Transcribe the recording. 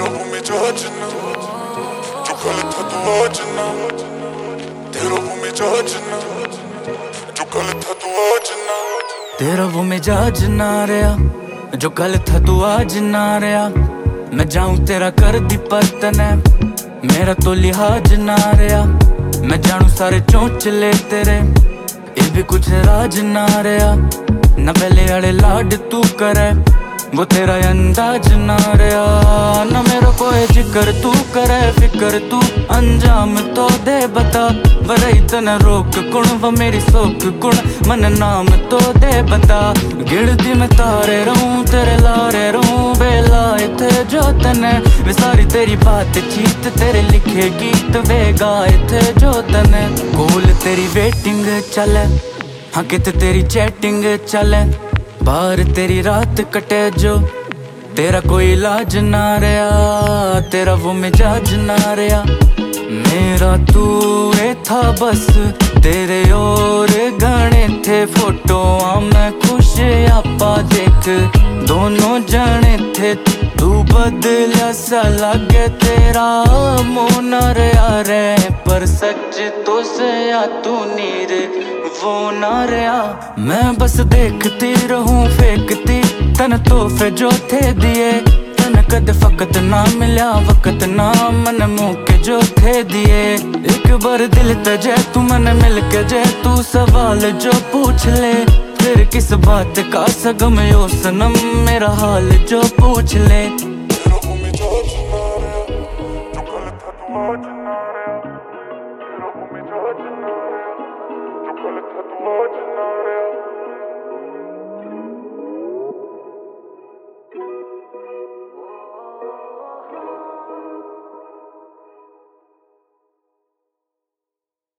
तेरा वो में जाचना जो कल था तू आज ना, तेरा वो में जाचना जो कल था तू आज ना, तेरा वो मिजाज ना रहा जो कल था तू आज ना रहा। मैं जाऊं तेरा कर दी पतन है, मेरा तो लिहाज ना रहा। मैं जानू सारे चोंचले तेरे, ये भी कुछ राज ना रहा। ना पहले आड़े लाड तू करे, वो तेरा अंदाज ना रहा। ना मेरा कोई जिक्र तू करे, फिक्र तू अंजाम तो दे बता। वरई तना रोक कुण वो मेरी सोक कुण, मन नाम तो दे बता। गिरदी मैं तारे रहूं तेरे लारे रहूं, बेला इथे जो तने वे सारी तेरी बात चीत, तेरे लिखे गीत वे गाए थे जो तने। कोल तेरी वेटिंग चले, हाँ कित तेरी चैटिंग चले, बाहर तेरी रात कटे जो तेरा कोई इलाज ना रहा। तेरा वो मिजाज ना रहा, मेरा तू ये था बस। तेरे और गाने थे फोटो मैं खुश आपा देख, दोनों जाने थे। तू बदला सा लगे तेरा मोना रहा रे, पर सच तो से या तू नीर वो ना रहा। मैं बस देखती रहूं फेंकती तन तोहफे जो थे दिए, तन कद फकत ना मिला वक्त ना मन मुँह के जो थे दिए। एक बार दिल तजे तू मन मिल के जे, तू सवाल जो पूछ ले फिर किस बात का सगम यो सनम, मेरा हाल जो पूछ ले। तेरा वो में जाचना जो कल था तू आज ना रहा, तेरा वो में जाचना जो कल था तू आज ना रहा।